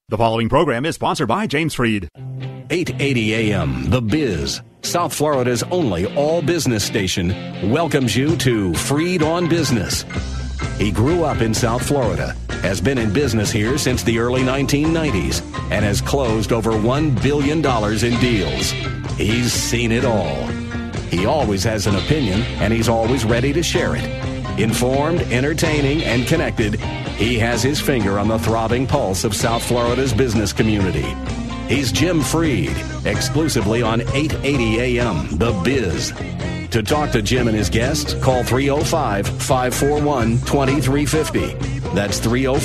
The following program is sponsored by James Freed. 880 AM, The Biz, South Florida's only all-business station, welcomes you to Freed on Business. He grew up in South Florida, has been in business here since the early 1990s, and has closed over $1 billion in deals. He's seen it all. He always has an opinion, and he's always ready to share it. Informed, entertaining, and connected, he has his finger on the throbbing pulse of South Florida's business community. He's Jim Freed, exclusively on 880 AM, The Biz. To talk to Jim and his guests, call 305-541-2350. That's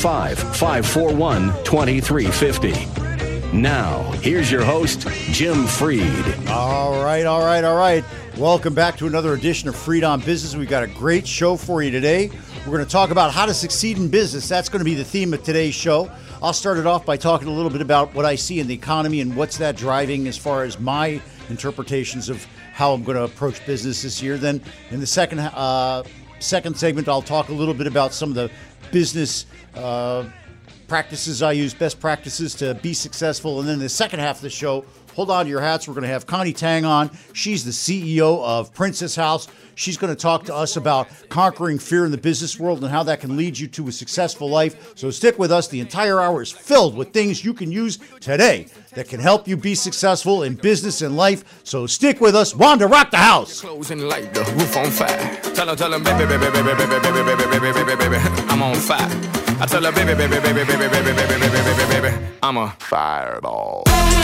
305-541-2350. Now, here's your host, Jim Freed. All right. Welcome back to another edition of Freed on Business. We've got a great show for you today. We're going to talk about how to succeed in business. That's going to be the theme of today's show. I'll start it off by talking a little bit about what I see in the economy and what's that driving as far as my interpretations of how I'm going to approach business this year. Then in the second segment, I'll talk a little bit about some of the business practices I use, best practices to be successful. And then in the second half of the show, hold on to your hats. We're going to have Connie Tang on. She's the CEO of Princess House. She's going to talk to us about conquering fear in the business world and how that can lead you to a successful life. So stick with us. The entire hour is filled with things you can use today that can help you be successful in business and life. So stick with us. Wanda, rock the house. Closing like the roof on fire. Tell her, baby, I'm on fire. I tell her, baby, I'm a fireball.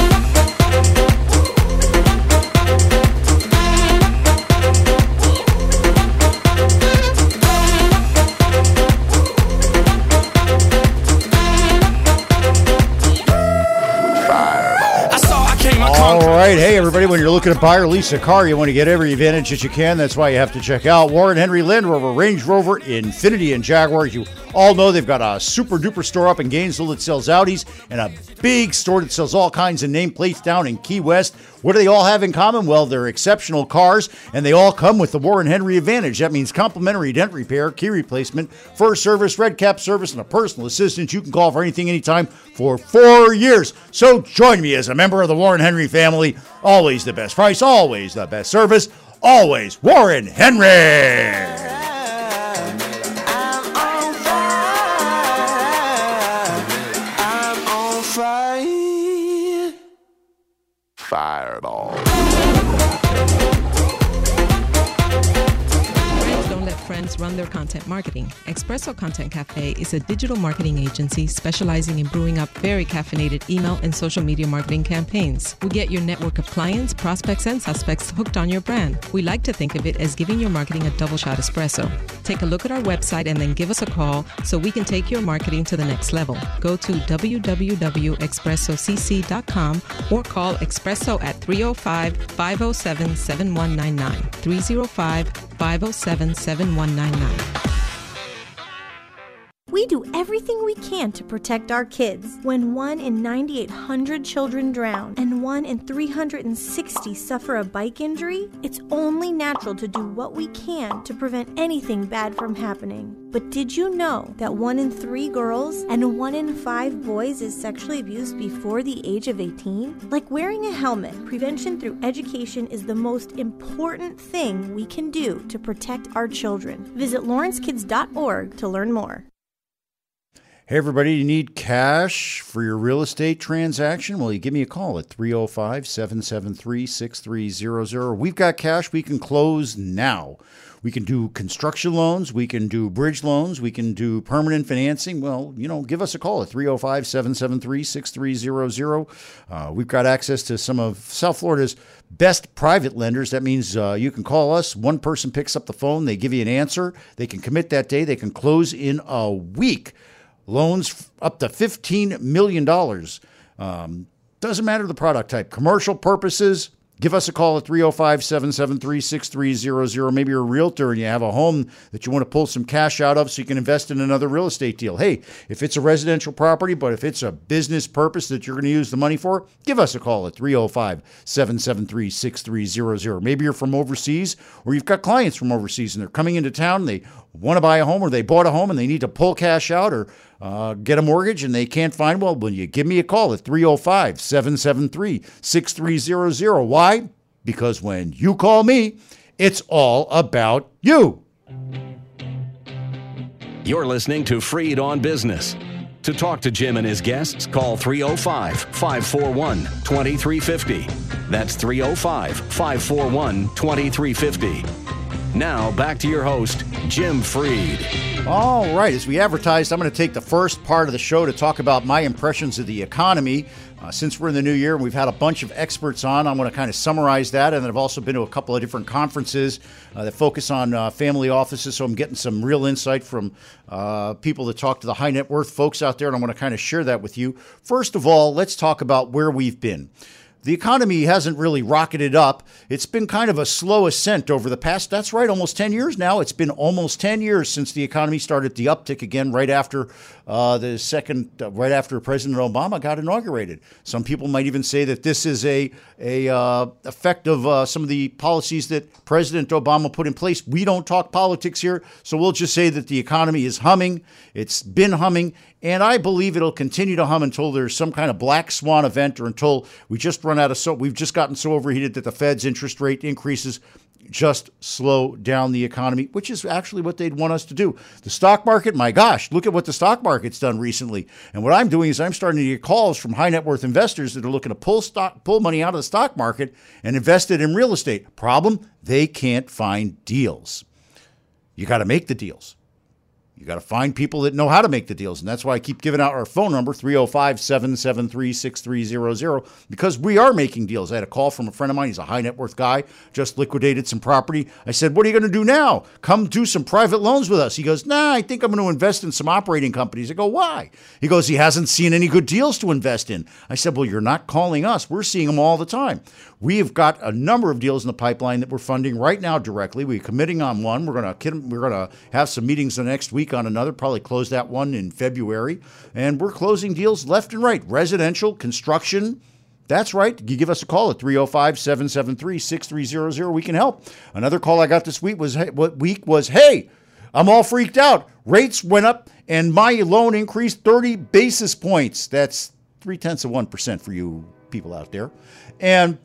All right. Hey, everybody, when you're looking to buy or lease a car, you want to get every advantage that you can. That's why you have to check out Warren Henry Land Rover, Range Rover, Infiniti, and Jaguar. You all know they've got a super-duper store up in Gainesville that sells Audis and a big store that sells all kinds of nameplates down in Key West. What do they all have in common? Well, they're exceptional cars, and they all come with the Warren Henry Advantage. That means complimentary dent repair, key replacement, fur service, red cap service, and a personal assistant you can call for anything, anytime for 4 years. So join me as a member of the Warren Henry family. Always the best price, always the best service, always Warren Henry. Fireball. Friends don't let friends run their content marketing. Espresso Content Cafe is a digital marketing agency specializing in brewing up very caffeinated email and social media marketing campaigns. We get your network of clients, prospects, and suspects hooked on your brand. We like to think of it as giving your marketing a double shot espresso. Take a look at our website and then give us a call so we can take your marketing to the next level. Go to www.expressocc.com or call Espresso at 305-507-7199. 305-507-7199. We do everything we can to protect our kids. When 1 in 9,800 children drown and 1 in 360 suffer a bike injury, it's only natural to do what we can to prevent anything bad from happening. But did you know that 1 in 3 girls and 1 in 5 boys is sexually abused before the age of 18? Like wearing a helmet, prevention through education is the most important thing we can do to protect our children. Visit lawrencekids.org to learn more. Hey, everybody, you need cash for your real estate transaction? Well, you give me a call at 305-773-6300. We've got cash we can close now. We can do construction loans. We can do bridge loans. We can do permanent financing. Well, give us a call at 305-773-6300. We've got access to some of South Florida's best private lenders. That means you can call us. One person picks up the phone. They give you an answer. They can commit that day. They can close in a week. Loans up to $15 million. Doesn't matter the product type. Commercial purposes, Give us a call at 305-773-6300. Maybe you're a realtor and you have a home that you want to pull some cash out of so you can invest in another real estate deal. Hey, if it's a residential property, but if it's a business purpose that you're going to use the money for, give us a call at 305-773-6300. Maybe you're from overseas or you've got clients from overseas and they're coming into town and they want to buy a home or they bought a home and they need to pull cash out or get a mortgage and they can't find one, well, you give me a call at 305-773-6300. Why? Because when you call me, it's all about you. You're listening to Freed on Business. To talk to Jim and his guests, call 305-541-2350. That's 305-541-2350. Now, back to your host, Jim Freed. All right, as we advertised, I'm going to take the first part of the show to talk about my impressions of the economy. Since we're in the new year and we've had a bunch of experts on, I'm going to kind of summarize that. And then I've also been to a couple of different conferences that focus on family offices. So I'm getting some real insight from people that talk to the high net worth folks out there. And I want to kind of share that with you. First of all, let's talk about where we've been. The economy hasn't really rocketed up. It's been kind of a slow ascent over the past, that's right, almost 10 years now. It's been almost 10 years since the economy started the uptick again right after President Obama got inaugurated. Some people might even say that this is a effect of some of the policies that President Obama put in place. We don't talk politics here, so we'll just say that the economy is humming. It's been humming. And I believe it'll continue to hum until there's some kind of black swan event or until we just run out of soap. We've just gotten so overheated that the Fed's interest rate increases just slow down the economy, which is actually what they'd want us to do. The stock market, my gosh, look at what the stock market's done recently. And what I'm doing is I'm starting to get calls from high net worth investors that are looking to pull money out of the stock market and invest it in real estate. Problem, they can't find deals. You got to make the deals. You got to find people that know how to make the deals. And that's why I keep giving out our phone number, 305-773-6300, because we are making deals. I had a call from a friend of mine. He's a high net worth guy, just liquidated some property. I said, what are you going to do now? Come do some private loans with us. He goes, nah, I think I'm going to invest in some operating companies. I go, why? He goes, he hasn't seen any good deals to invest in. I said, well, you're not calling us. We're seeing them all the time. We have got a number of deals in the pipeline that we're funding right now directly. We're committing on one. We're going to have some meetings the next week on another, probably close that one in February. And we're closing deals left and right. Residential, construction. That's right. You give us a call at 305-773-6300. We can help. Another call I got this week was, hey, I'm all freaked out. Rates went up and my loan increased 30 basis points. That's 0.3% for you people out there. And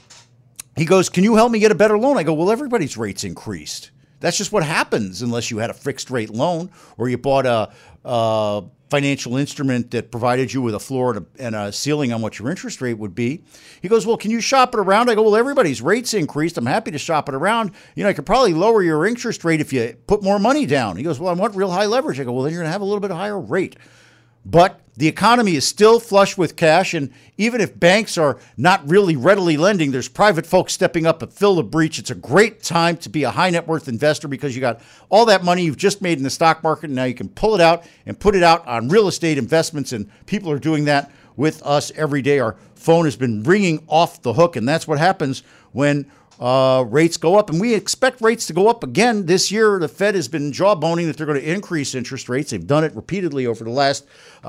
he goes, can you help me get a better loan? I go, well, everybody's rates increased. That's just what happens unless you had a fixed rate loan or you bought a financial instrument that provided you with a floor and a ceiling on what your interest rate would be. He goes, well, can you shop it around? I go, well, everybody's rates increased. I'm happy to shop it around. You know, I could probably lower your interest rate if you put more money down. He goes, well, I want real high leverage. I go, well, then you're going to have a little bit higher rate. But the economy is still flush with cash, and even if banks are not really readily lending, there's private folks stepping up to fill the breach. It's a great time to be a high net worth investor because you got all that money you've just made in the stock market, and now you can pull it out and put it out on real estate investments, and people are doing that with us every day. Our phone has been ringing off the hook, and that's what happens when rates go up, and we expect rates to go up again this year. The Fed has been jawboning that they're going to increase interest rates. They've done it repeatedly over the last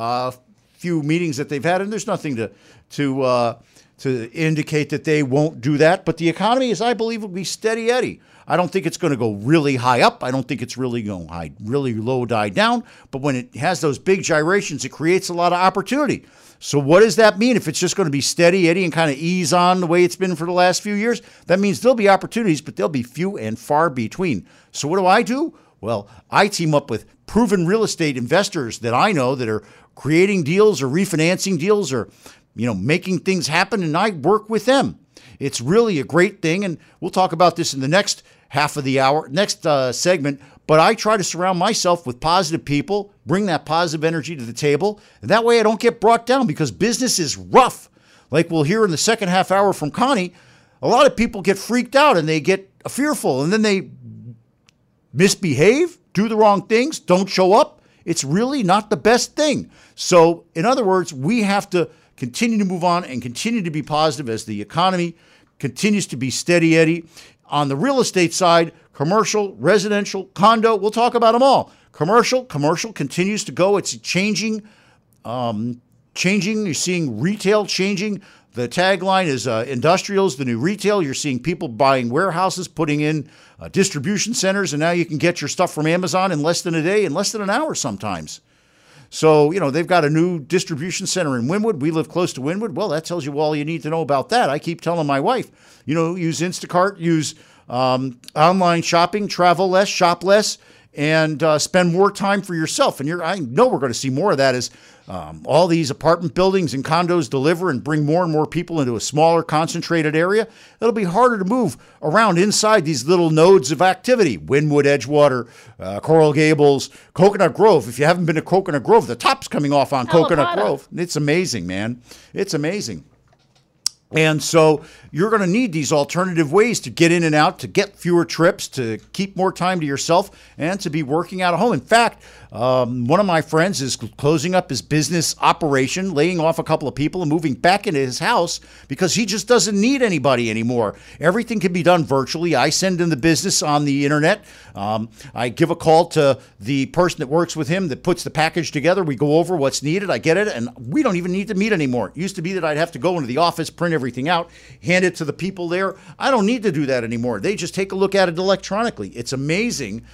few meetings that they've had, and there's nothing to indicate that they won't do that. But the economy, as I believe, will be steady Eddie. I don't think it's going to go really high up. I don't think it's really going to really low die down. But when it has those big gyrations, it creates a lot of opportunity. So what does that mean? If it's just going to be steady Eddie and kind of ease on the way it's been for the last few years, that means there'll be opportunities, but they'll be few and far between. So what do? Well, I team up with proven real estate investors that I know that are creating deals or refinancing deals or, making things happen, and I work with them. It's really a great thing, and we'll talk about this in the next half of the hour, next segment. But I try to surround myself with positive people, bring that positive energy to the table. And that way I don't get brought down because business is rough. Like we'll hear in the second half hour from Connie, a lot of people get freaked out and they get fearful and then they misbehave, do the wrong things, don't show up. It's really not the best thing. So in other words, we have to continue to move on and continue to be positive as the economy continues to be steady Eddie. On the real estate side, commercial, residential, condo, we'll talk about them all. Commercial continues to go. It's changing. You're seeing retail changing. The tagline is industrials, the new retail. You're seeing people buying warehouses, putting in distribution centers, and now you can get your stuff from Amazon in less than a day, in less than an hour sometimes. So, they've got a new distribution center in Wynwood. We live close to Wynwood. Well, that tells you all you need to know about that. I keep telling my wife, use Instacart, use online shopping, travel less, shop less, and spend more time for yourself. And I know we're going to see more of that as all these apartment buildings and condos deliver and bring more and more people into a smaller, concentrated area. It'll be harder to move around inside these little nodes of activity. Wynwood, Edgewater, Coral Gables, Coconut Grove. If you haven't been to Coconut Grove, the top's coming off on Coconut Grove. It's amazing, man. It's amazing. And so you're going to need these alternative ways to get in and out, to get fewer trips, to keep more time to yourself, and to be working out of home. In fact, one of my friends is closing up his business operation, laying off a couple of people and moving back into his house because he just doesn't need anybody anymore. Everything can be done virtually. I send him the business on the internet. I give a call to the person that works with him that puts the package together. We go over what's needed. I get it, and we don't even need to meet anymore. It used to be that I'd have to go into the office, print everything out, hand it to the people there. I don't need to do that anymore. They just take a look at it electronically. It's amazing.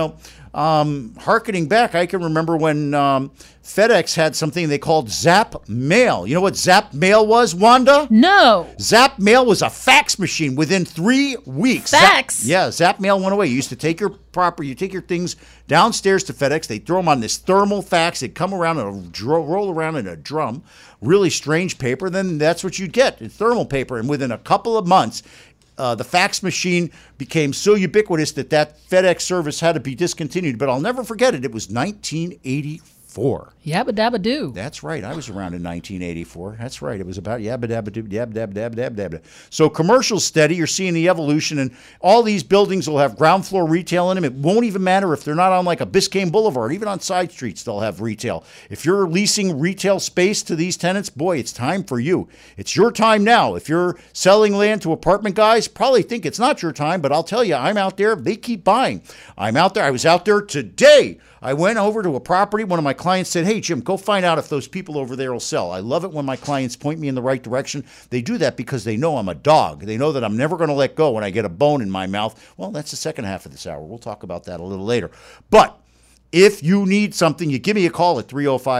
Hearkening back, I can remember when FedEx had something they called Zap Mail. You know what Zap Mail was, Wanda? No. Zap Mail was a fax machine within 3 weeks. Fax? Zap Mail went away. You used to take your things downstairs to FedEx. They throw them on this thermal fax. They'd come around and roll around in a drum. Really strange paper. Then that's what you'd get, thermal paper. And within a couple of months, the fax machine became so ubiquitous that FedEx service had to be discontinued. But I'll never forget it. It was 1984. Yabba dabba doo. That's right. I was around in 1984. That's right. It was about yabba dabba doo, yabba dabba dabba dabba dabba. So commercial's steady. You're seeing the evolution, and all these buildings will have ground floor retail in them. It won't even matter if they're not on like a Biscayne Boulevard. Even on side streets, they'll have retail. If you're leasing retail space to these tenants, boy, it's time for you. It's your time now. If you're selling land to apartment guys, probably think it's not your time, but I'll tell you, I'm out there. They keep buying. I'm out there. I was out there today. I went over to a property. One of my clients said, hey, Jim, go find out if those people over there will sell. I love it when my clients point me in the right direction. They do that because they know I'm a dog. They know that I'm never going to let go when I get a bone in my mouth. Well, that's the second half of this hour. We'll talk about that a little later. But if you need something, you give me a call at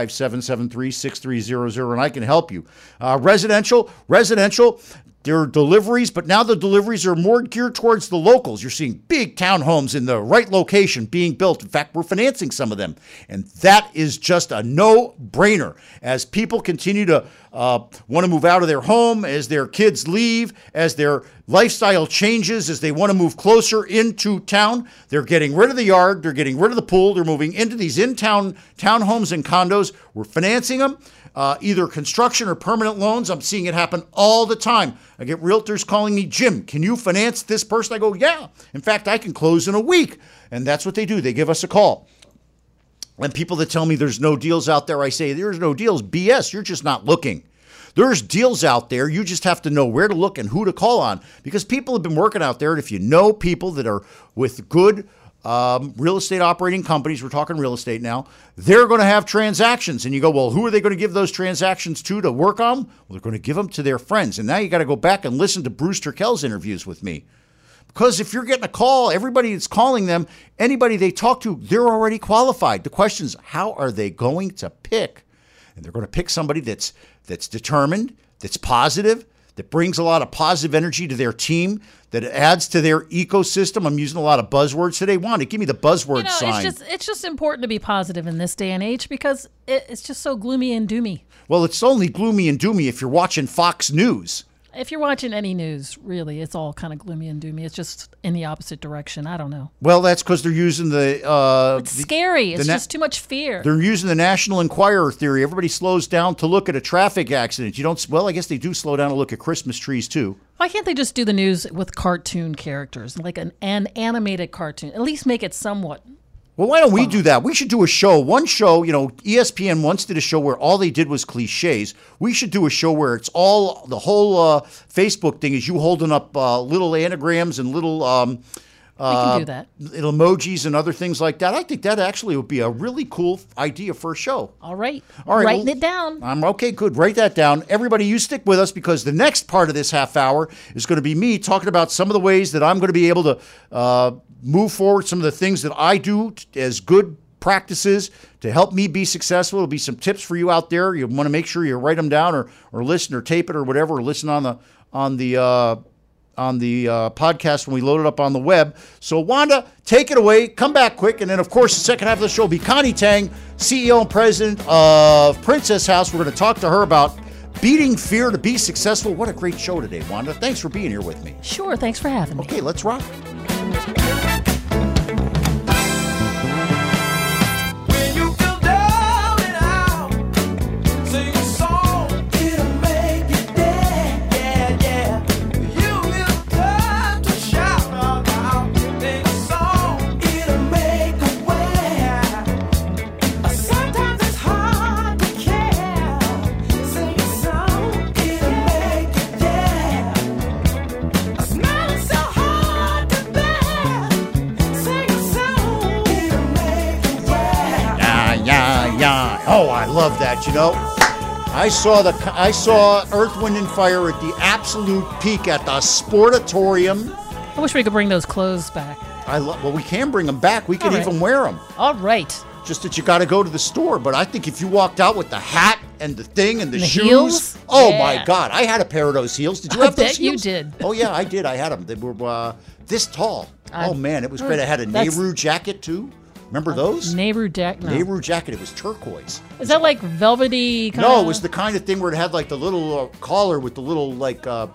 305-773-6300, and I can help you. Residential, there are deliveries, but now the deliveries are more geared towards the locals. You're seeing big townhomes in the right location being built. In fact, we're financing some of them. And that is just a no-brainer. As people continue to want to move out of their home, as their kids leave, as their lifestyle changes, as they want to move closer into town, they're getting rid of the yard, they're getting rid of the pool, they're moving into these in-town townhomes and condos. We're financing them. Either construction or permanent loans. I'm seeing it happen all the time. I get realtors calling me, Jim, can you finance this person? I go, yeah. In fact, I can close in a week. And that's what they do. They give us a call. And people that tell me there's no deals out there, I say, there's no deals. BS, you're just not looking. There's deals out there. You just have to know where to look and who to call on, because people have been working out there. And if you know people that are with good real estate operating companies, we're talking real estate now, they're going to have transactions. And you go, well, who are they going to give those transactions to work on? Well, they're going to give them to their friends. And now you got to go back and listen to Bruce Turkell's interviews with me. Because if you're getting a call, everybody that's calling them, anybody they talk to, they're already qualified. The question is, how are they going to pick? And they're going to pick somebody that's determined, that's positive, that brings a lot of positive energy to their team, that adds to their ecosystem. I'm using a lot of buzzwords today. Wanda, give me the buzzword sign. It's just important to be positive in this day and age because it's just so gloomy and doomy. Well, it's only gloomy and doomy if you're watching Fox News. If you're watching any news, really, it's all kind of gloomy and doomy. It's just in the opposite direction. I don't know. Well, that's because they're using it's scary. It's just too much fear. They're using the National Enquirer theory. Everybody slows down to look at a traffic accident. Well, I guess they do slow down to look at Christmas trees, too. Why can't they just do the news with cartoon characters, like an animated cartoon? At least make it somewhat. Well, why don't we do that? We should do a show. One show, ESPN once did a show where all they did was cliches. We should do a show where it's all, the whole Facebook thing is you holding up little anagrams and little we can do that. Little emojis and other things like that. I think that actually would be a really cool idea for a show. All right. Writing it down. Okay, good. Write that down. Everybody, you stick with us because the next part of this half hour is going to be me talking about some of the ways that I'm going to be able to move forward, some of the things that I do as good practices to help me be successful. It'll be some tips for you out there. You want to make sure you write them down or listen or tape it or whatever, or listen on the podcast when we load it up on the web. So Wanda, take it away. Come back quick. And then, of course, the second half of the show will be Connie Tang, CEO and president of Princess House. We're going to talk to her about beating fear to be successful. What a great show today, Wanda. Thanks for being here with me. Sure. Thanks for having me. Okay, let's rock. Oh, I love that. I saw Earth, Wind, and Fire at the absolute peak at the Sportatorium. I wish we could bring those clothes back. Well, we can bring them back. We can even wear them. All right. Just that you got to go to the store. But I think if you walked out with the hat and the thing and the shoes. Heels? Oh, yeah. My God. I had a pair of those heels. Did you have those heels? I bet you did. Oh, yeah, I did. I had them. They were this tall. Oh, man. It was great. I had a Nehru jacket, too. Remember those? Nehru jacket? No. Nehru jacket. It was turquoise. Is that like velvety kind No, it was the kind of thing where it had like the little collar with the little like a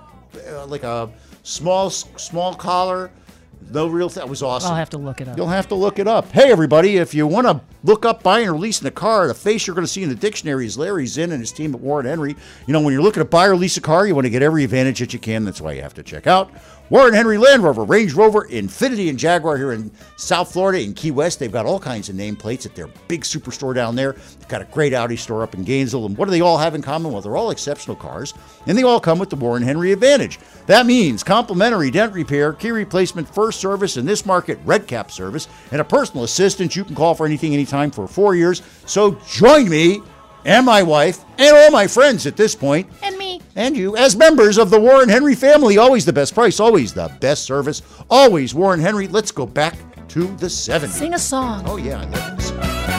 small collar. No real thing. It was awesome. I'll have to look it up. You'll have to look it up. Hey, everybody, if you want to look up buying or leasing a car, the face you're going to see in the dictionary is Larry Zinn and his team at Warren Henry. When you're looking to buy or lease a car, you want to get every advantage that you can. That's why you have to check out Warren Henry Land Rover, Range Rover, Infiniti, and Jaguar here in South Florida in Key West. They've got all kinds of nameplates at their big superstore down there. They've got a great Audi store up in Gainesville. And what do they all have in common? Well, they're all exceptional cars, and they all come with the Warren Henry Advantage. That means complimentary dent repair, key replacement, first service, in this market, red cap service, and a personal assistant you can call for anything, anytime for 4 years. So join me and my wife and all my friends at this point. And me. And you as members of the Warren Henry family. Always the best price, always the best service, always Warren Henry. Let's go back to the 70s. Sing a song. Oh, yeah, I love this.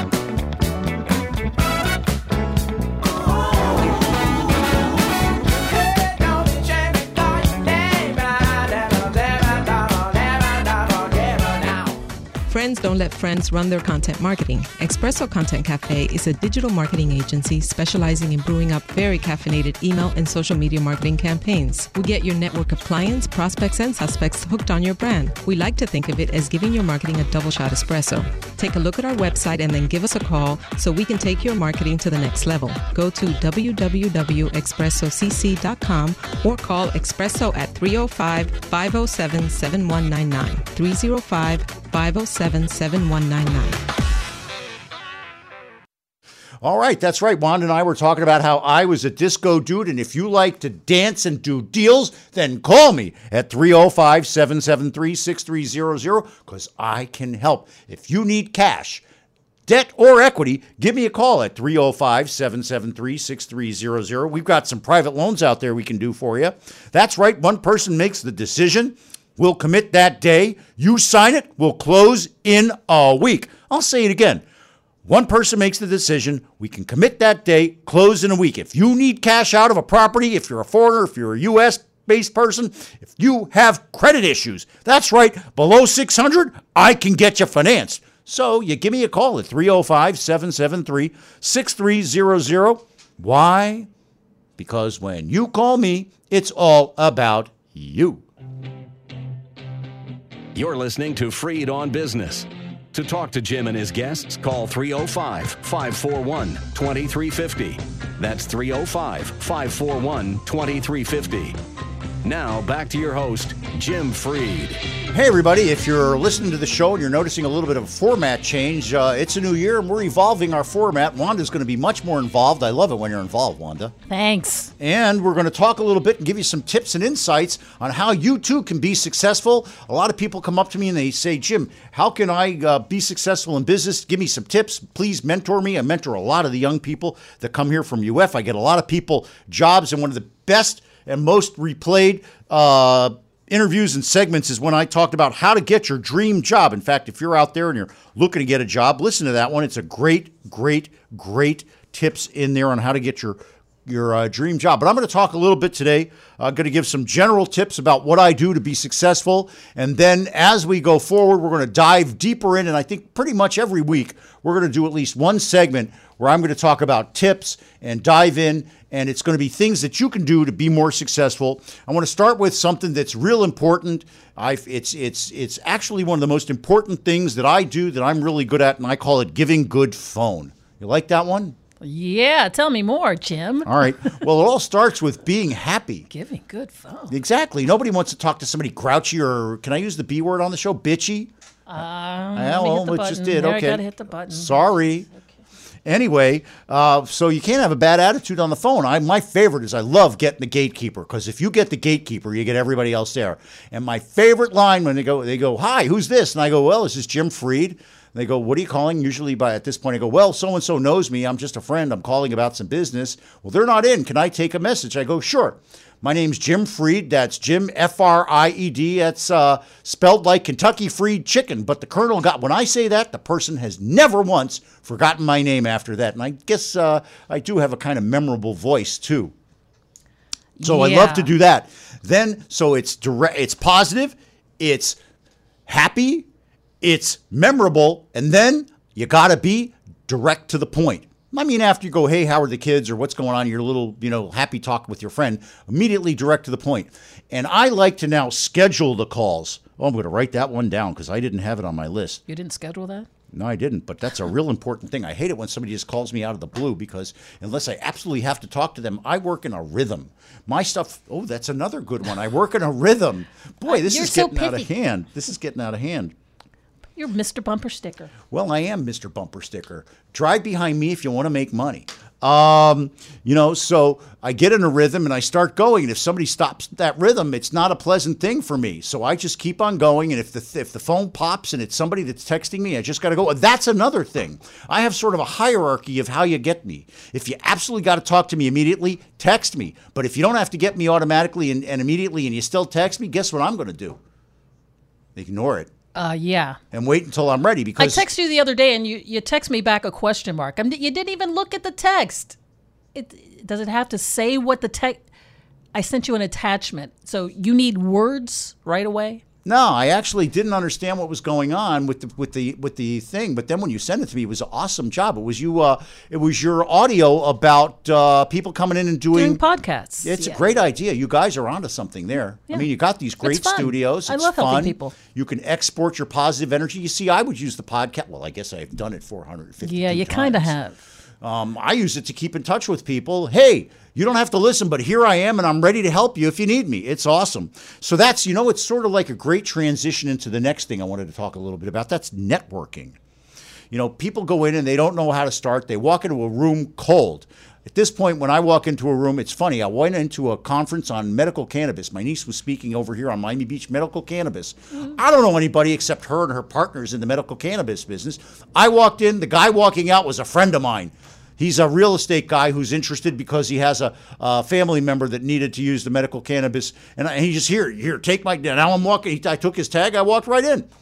Friends don't let friends run their content marketing. Espresso Content Cafe is a digital marketing agency specializing in brewing up very caffeinated email and social media marketing campaigns. We get your network of clients, prospects, and suspects hooked on your brand. We like to think of it as giving your marketing a double shot espresso. Take a look at our website and then give us a call so we can take your marketing to the next level. Go to www.expressocc.com or call Espresso at 305-507-7199. 305-507-7199. All right, that's right. Wanda and I were talking about how I was a disco dude, and if you like to dance and do deals, then call me at 305-773-6300 because I can help. If you need cash, debt, or equity, give me a call at 305-773-6300. We've got some private loans out there we can do for you. That's right. One person makes the decision. We'll commit that day. You sign it. We'll close in a week. I'll say it again. One person makes the decision. We can commit that day, close in a week. If you need cash out of a property, if you're a foreigner, if you're a U.S.-based person, if you have credit issues, that's right, below 600, I can get you financed. So you give me a call at 305-773-6300. Why? Because when you call me, it's all about you. You're listening to Freed on Business. To talk to Jim and his guests, call 305-541-2350. That's 305-541-2350. Now, back to your host, Jim Freed. Hey, everybody. If you're listening to the show and you're noticing a little bit of a format change, it's a new year and we're evolving our format. Wanda's going to be much more involved. I love it when you're involved, Wanda. Thanks. And we're going to talk a little bit and give you some tips and insights on how you, too, can be successful. A lot of people come up to me and they say, Jim, how can I be successful in business? Give me some tips. Please mentor me. I mentor a lot of the young people that come here from UF. I get a lot of people jobs, and one of the best and most replayed interviews and segments is when I talked about how to get your dream job. In fact, if you're out there and you're looking to get a job, listen to that one. It's a great tips in there on how to get your dream job. But I'm going to talk a little bit today. I'm going to give some general tips about what I do to be successful. And then as we go forward, we're going to dive deeper in. And I think pretty much every week, we're going to do at least one segment where I'm going to talk about tips and dive in. And it's going to be things that you can do to be more successful. I want to start with something that's real important. It's actually one of the most important things that I do that I'm really good at, and I call it giving good phone. You like that one? Yeah, tell me more, Jim. All right. Well, it all starts with being happy. Giving good phone. Exactly. Nobody wants to talk to somebody grouchy or, can I use the B word on the show? Bitchy? Just did. Okay. I gotta hit the button. Sorry. Okay. Anyway, so you can't have a bad attitude on the phone. My favorite is I love getting the gatekeeper, because if you get the gatekeeper, you get everybody else there. And my favorite line when they go, hi, who's this? And I go, well, this is Jim Fried. They go, what are you calling? Usually at this point, I go, well, so-and-so knows me. I'm just a friend. I'm calling about some business. Well, they're not in. Can I take a message? I go, sure. My name's Jim Fried. That's Jim, F-R-I-E-D. That's spelled like Kentucky Fried Chicken. But the Colonel when I say that, the person has never once forgotten my name after that. And I guess I do have a kind of memorable voice, too. So I love to do that. Then, so it's direct, it's positive, it's happy, it's memorable, and then you got to be direct to the point. I mean, after you go, hey, how are the kids, or what's going on, your little, happy talk with your friend, immediately direct to the point. And I like to now schedule the calls. Oh, I'm going to write that one down because I didn't have it on my list. You didn't schedule that? No, I didn't, but that's a real important thing. I hate it when somebody just calls me out of the blue, because unless I absolutely have to talk to them, I work in a rhythm. My stuff, that's another good one. I work in a rhythm. Boy, this is getting out of hand. This is getting out of hand. You're Mr. Bumper Sticker. Well, I am Mr. Bumper Sticker. Drive behind me if you want to make money. So I get in a rhythm and I start going. And if somebody stops that rhythm, it's not a pleasant thing for me. So I just keep on going. And if the phone pops and it's somebody that's texting me, I just got to go. That's another thing. I have sort of a hierarchy of how you get me. If you absolutely got to talk to me immediately, text me. But if you don't have to get me automatically and immediately and you still text me, guess what I'm going to do? Ignore it. Yeah. And wait until I'm ready, because I texted you the other day and you text me back a question mark. You didn't even look at the text. Does it have to say what the text? I sent you an attachment. So you need words right away? No, I actually didn't understand what was going on with the thing. But then when you sent it to me, it was an awesome job. It was your audio about people coming in and doing podcasts. It's a great idea. You guys are onto something there. Yeah. I mean, you got these great studios. I love helping people. You can export your positive energy. You see, I would use the podcast. Well, I guess I've done it 450 times. Yeah, you kind of have. I use it to keep in touch with people. Hey, you don't have to listen, but here I am, and I'm ready to help you if you need me. It's awesome. So that's, it's sort of like a great transition into the next thing I wanted to talk a little bit about. That's networking. People go in and they don't know how to start. They walk into a room cold. At this point, when I walk into a room, it's funny. I went into a conference on medical cannabis. My niece was speaking over here on Miami Beach medical cannabis. Mm-hmm. I don't know anybody except her and her partners in the medical cannabis business. I walked in. The guy walking out was a friend of mine. He's a real estate guy who's interested because he has a family member that needed to use the medical cannabis. And he just, here, take my, now I'm walking. I took his tag. I walked right in.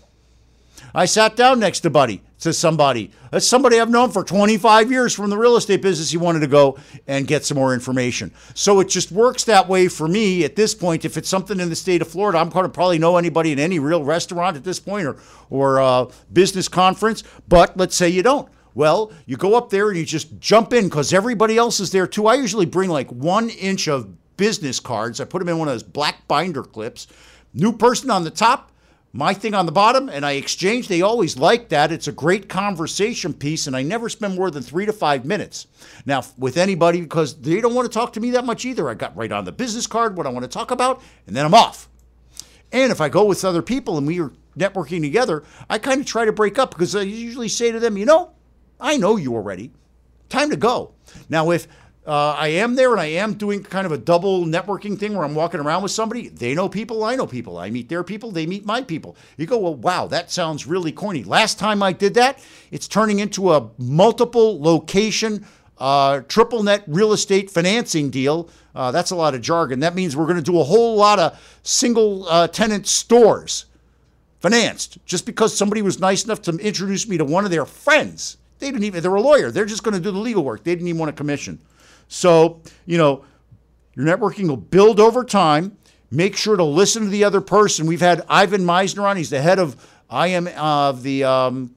I sat down next to somebody. That's somebody I've known for 25 years from the real estate business. He wanted to go and get some more information. So it just works that way for me at this point. If it's something in the state of Florida, I'm going to probably know anybody in any real restaurant at this point or business conference. But let's say you don't. Well, you go up there and you just jump in because everybody else is there too. I usually bring like 1 inch of business cards. I put them in one of those black binder clips. New person on the top, my thing on the bottom, and I exchange. They always like that. It's a great conversation piece, and I never spend more than 3 to 5 minutes. Now, with anybody, because they don't want to talk to me that much either. I got right on the business card what I want to talk about, and then I'm off. And if I go with other people and we are networking together, I kind of try to break up because I usually say to them, I know you already. Time to go. Now, if I am there and I am doing kind of a double networking thing where I'm walking around with somebody, they know people, I know people. I meet their people, they meet my people. You go, well, wow, that sounds really corny. Last time I did that, it's turning into a multiple location triple net real estate financing deal. That's a lot of jargon. That means we're going to do a whole lot of single tenant stores financed just because somebody was nice enough to introduce me to one of their friends. They're a lawyer. They're just going to do the legal work. They didn't even want a commission. So, your networking will build over time. Make sure to listen to the other person. We've had Ivan Meisner on. He's the head of IMN.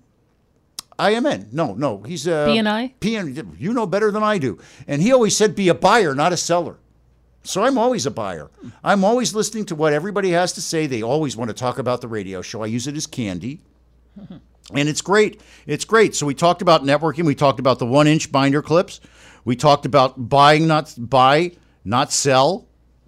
No, he's BNI? PN. You know better than I do. And he always said be a buyer, not a seller. So I'm always a buyer. I'm always listening to what everybody has to say. They always want to talk about the radio show. I use it as candy. And it's great. It's great. So we talked about networking. We talked about the 1-inch binder clips. We talked about buy, not sell.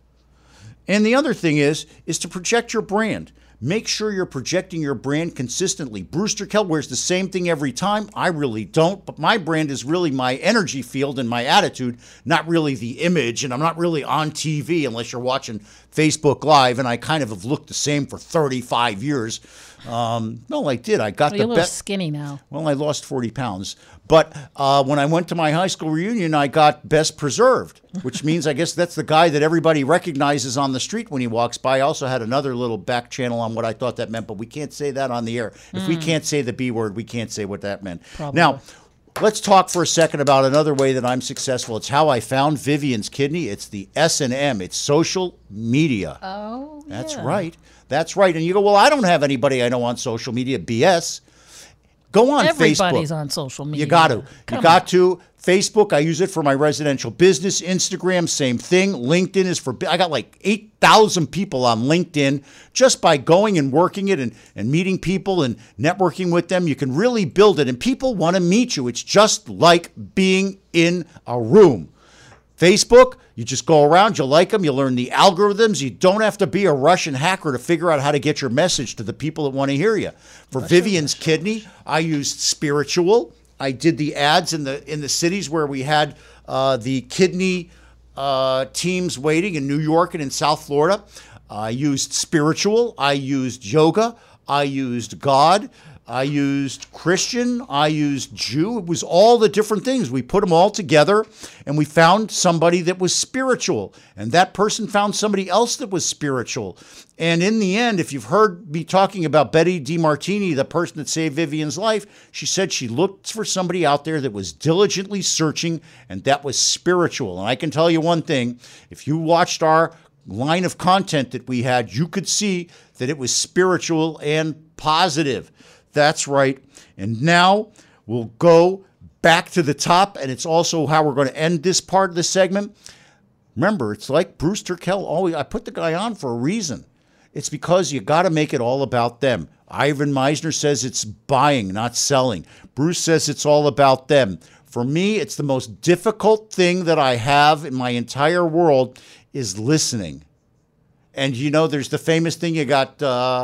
And the other thing is to project your brand. Make sure you're projecting your brand consistently. Brewster Kell wears the same thing every time. I really don't, but my brand is really my energy field and my attitude, not really the image, and I'm not really on TV unless you're watching Facebook Live, and I kind of have looked the same for 35 years. No, I did. I got You're a little skinny now. Well, I lost 40 pounds. But when I went to my high school reunion, I got best preserved, which means I guess that's the guy that everybody recognizes on the street when he walks by. I also had another little back channel on what I thought that meant, but we can't say that on the air. If we can't say the B word, we can't say what that meant. Probably. Now, let's talk for a second about another way that I'm successful. It's how I found Vivian's Kidney. It's the S&M. It's social media. Oh, yeah. That's right. That's right. And you go, well, I don't have anybody I know on social media. BS. Go on Everybody's Facebook. on social media. You got to. To. Facebook, I use it for my residential business. Instagram, same thing. LinkedIn is for, I got like 8,000 people on LinkedIn just by going and working it and meeting people and networking with them. You can really build it, and people want to meet you. It's just like being in a room. Facebook, you just go around, you like them, you learn the algorithms. You don't have to be a Russian hacker to figure out how to get your message to the people that want to hear you. For Vivian's Kidney, I used Spiritual. I did the ads in the cities where we had the kidney teams waiting in New York and in South Florida. I used Spiritual. I used yoga. I used God. I used Christian. I used Jew. It was all the different things. We put them all together, and we found somebody that was spiritual, and that person found somebody else that was spiritual. And in the end, if you've heard me talking about Betty DeMartini, the person that saved Vivian's life, she said she looked for somebody out there that was diligently searching, and that was spiritual. And I can tell you one thing, if you watched our line of content that we had, you could see that it was spiritual and positive. That's right. And now we'll go back to the top, and it's also how we're going to end this part of the segment. Remember, it's like Brewster Kell always, I put the guy on for a reason. It's because you got to make it all about them. Ivan Meisner says it's buying, not selling. Bruce says it's all about them. For me, it's the most difficult thing that I have in my entire world is listening. And, there's the famous thing, you got,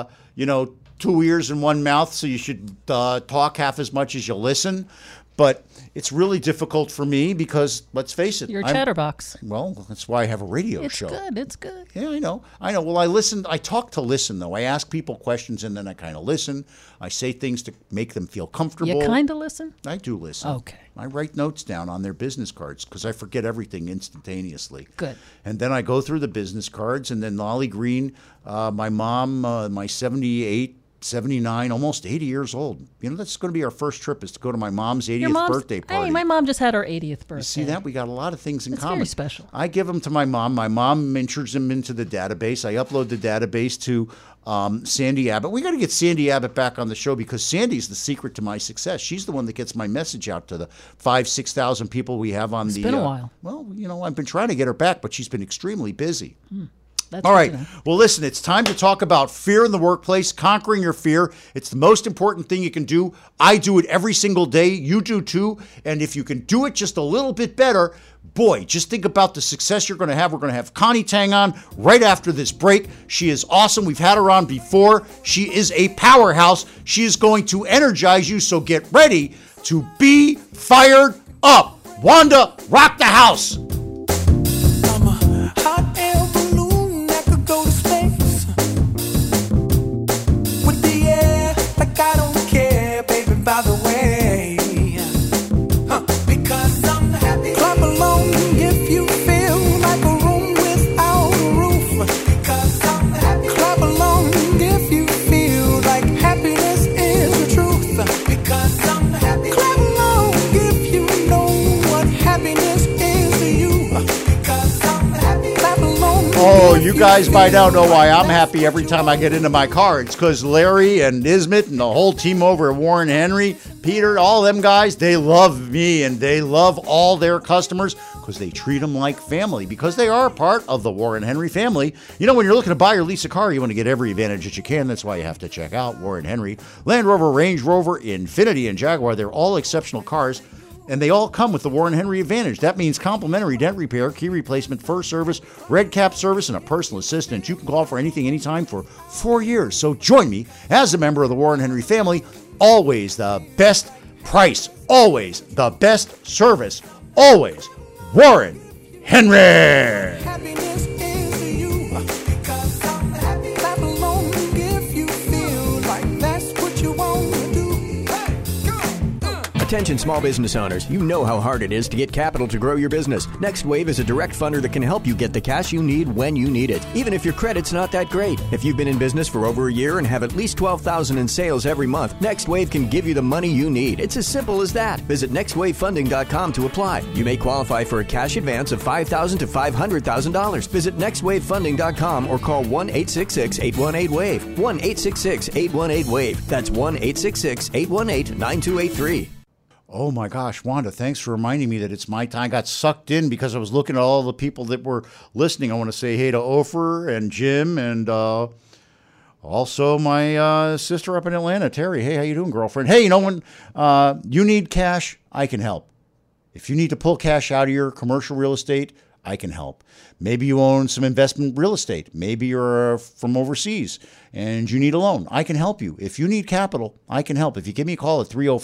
2 ears and 1 mouth, so you should talk half as much as you listen. But it's really difficult for me because, let's face it. You're a chatterbox. Well, that's why I have a radio show. It's good. Yeah, I know. Well, I talk to listen, though. I ask people questions, and then I kind of listen. I say things to make them feel comfortable. You kind of listen? I do listen. Okay. I write notes down on their business cards because I forget everything instantaneously. Good. And then I go through the business cards, and then Lolly Green, my mom, my 78, 79, almost 80 years old. That's going to be our first trip is to go to my mom's 80th birthday party. Hey, my mom just had her 80th birthday. You see that? We got a lot of things in common. Very special. I give them to my mom. My mom enters them into the database. I upload the database to Sandy Abbott. We got to get Sandy Abbott back on the show because Sandy's the secret to my success. She's the one that gets my message out to the 5,000-6,000 people we have on It's been a while. Well, I've been trying to get her back, but she's been extremely busy. That's all right. Well, listen, it's time to talk about fear in the workplace, conquering your fear. It's the most important thing you can do. I do it every single day. You do too. And if you can do it just a little bit better, boy, just think about the success you're going to have. We're going to have Connie Tang on right after this break. She is awesome. We've had her on before. She is a powerhouse. She is going to energize you. So get ready to be fired up. Wanda, rock the house. By the way, because I'm happy. you guys by now know why I'm happy every time I get into my car. It's because Larry and Ismet and the whole team over at Warren Henry, Peter, all them guys, they love me and they love all their customers because they treat them like family, because they are part of the Warren Henry family. You know, when you're looking to buy or lease a car, you want to get every advantage that you can. That's why you have to check out Warren Henry. Land Rover, Range Rover, Infiniti, and Jaguar, they're all exceptional cars. And they all come with the Warren Henry Advantage. That means complimentary dent repair, key replacement, first service, red cap service, and a personal assistant. You can call for anything, anytime for 4 years. So join me as a member of the Warren Henry family. Always the best price. Always the best service. Always Warren Henry. Happiness is you, because I'm happy clap along if you feel like that's what you want to do. Attention small business owners, you know how hard it is to get capital to grow your business. NextWave is a direct funder that can help you get the cash you need when you need it, even if your credit's not that great. If you've been in business for over a year and have at least $12,000 in sales every month, NextWave can give you the money you need. It's as simple as that. Visit nextwavefunding.com to apply. You may qualify for a cash advance of $5,000 to $500,000. Visit nextwavefunding.com or call 1-866-818-WAVE. 1-866-818-WAVE. That's 1-866-818-9283. Oh my gosh, Wanda, thanks for reminding me that it's my time. I got sucked in because I was looking at all the people that were listening. I want to say hey to Ofer and Jim and also my sister up in Atlanta, Terry. Hey, how you doing, girlfriend? Hey, you know, when you need cash, I can help. If you need to pull cash out of your commercial real estate, I can help. Maybe you own some investment real estate. Maybe you're from overseas and you need a loan. I can help you. If you need capital, I can help. If you give me a call at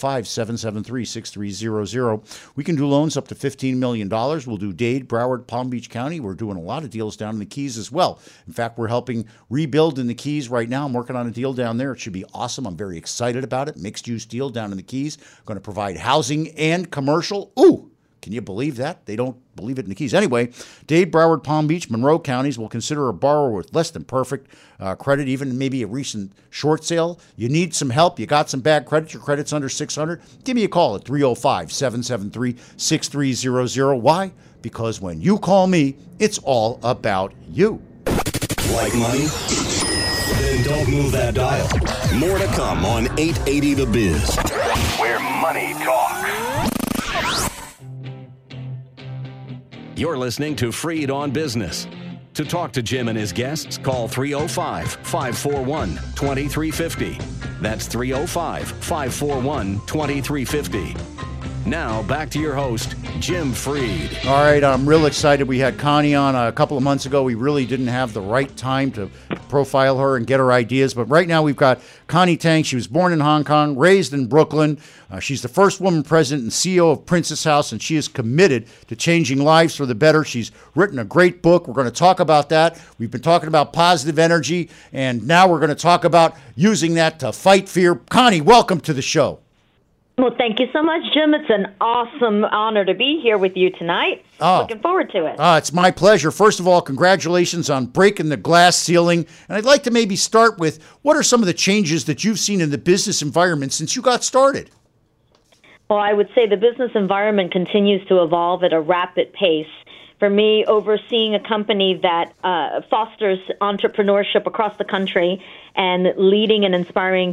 305-773-6300, we can do loans up to $15 million. We'll do Dade, Broward, Palm Beach County. We're doing a lot of deals down in the Keys as well. In fact, we're helping rebuild in the Keys right now. I'm working on a deal down there. It should be awesome. I'm very excited about it. Mixed-use deal down in the Keys. Going to provide housing and commercial. Ooh! Can you believe that? They don't believe it in the Keys. Anyway, Dade, Broward, Palm Beach, Monroe counties will consider a borrower with less than perfect credit, even maybe a recent short sale. You need some help. You got some bad credit. Your credit's under 600. Give me a call at 305-773-6300. Why? Because when you call me, it's all about you. Like money? Then don't move that dial. More to come on 880 The Biz, where money talks. You're listening to Freed on Business. To talk to Jim and his guests, call 305-541-2350. That's 305-541-2350. Now, back to your host, Jim Freed. All right, I'm real excited. We had Connie on a couple of months ago. We really didn't have the right time to profile her and get her ideas. But right now we've got Connie Tang. She was born in Hong Kong, raised in Brooklyn. She's the first woman president and CEO of Princess House, and she is committed to changing lives for the better. She's written a great book. We're going to talk about that. We've been talking about positive energy, and now we're going to talk about using that to fight fear. Connie, welcome to the show. Well, thank you so much, Jim. It's an awesome honor to be here with you tonight. Looking forward to it. It's my pleasure. First of all, congratulations on breaking the glass ceiling. And I'd like to maybe start with, what are some of the changes that you've seen in the business environment since you got started? Well, I would say the business environment continues to evolve at a rapid pace. For me, overseeing a company that fosters entrepreneurship across the country and leading and inspiring